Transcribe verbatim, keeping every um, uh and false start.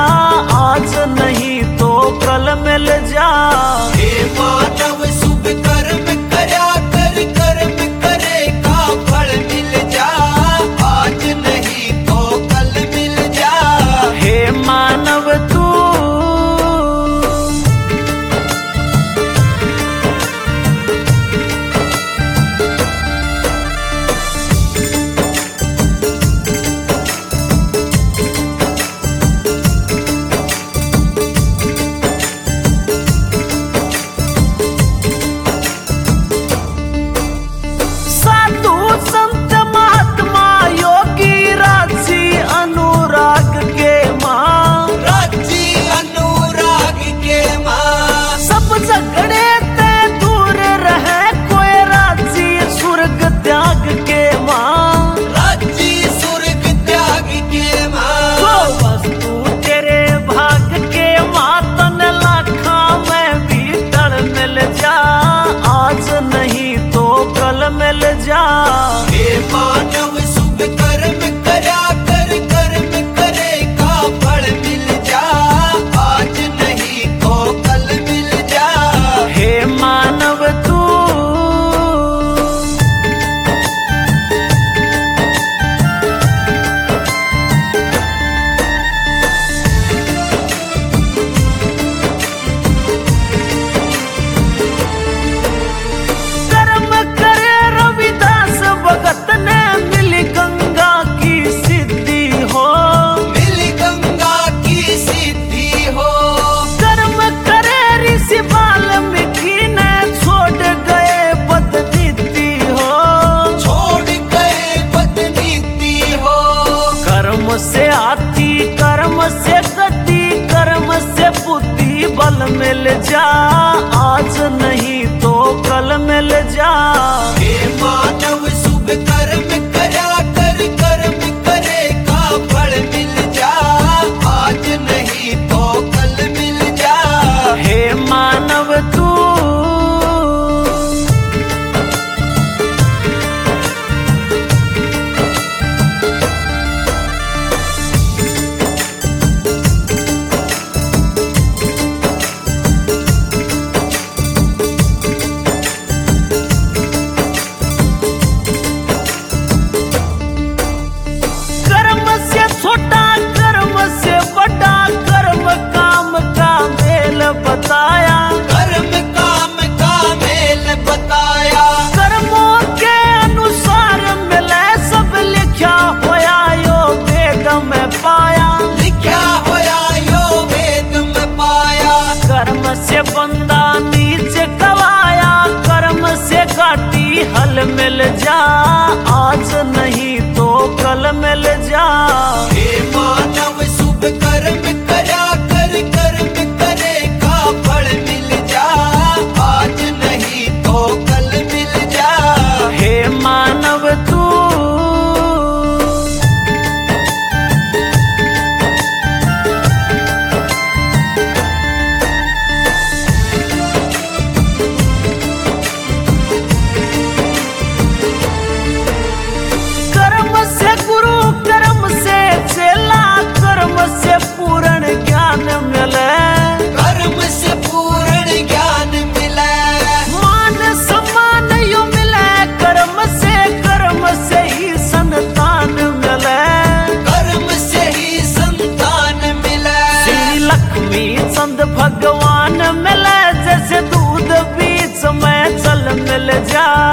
आज नहीं तो कल मिल जा। हे मानव शुभ कर्म करया कर, कर्म करे का फल मिल जा, आज नहीं तो कल मिल जा। हे मानव तू मिल जा। हे मानव शुभ कर्म करया कर, कर्म करे का फल मिल जा, आज नहीं तो कल मिल जा। हे मानव तू से आती कर्म से गति, कर्म से बुद्धि बल मिल जा, आज नहीं तो कल मिल जा। हे मानव शुभ कर्म करया कर, कर्म करे का फल मिल जा, आज नहीं तो कल मिल जा। हे मानव तू छोटा कर्म से बड़ा कर्म काम का मेल बताया, कर्म काम का मेल बताया। कर्मों के अनुसार मिले सब लिखा होया यो वेद में पाया, लिखा होया यो वेद में पाया। कर्म से बंदा नीचे गवाया, कर्म से काटी हल मिल जा, आज नहीं तो कल मिल जा। हे मानव शुभ कर्म करया कर, कर्म करे का फल मिल जा, आज नहीं तो कल मिल जा। हे मानव तू भगवान मिले जैसे दूध बीच में चल मिल जा।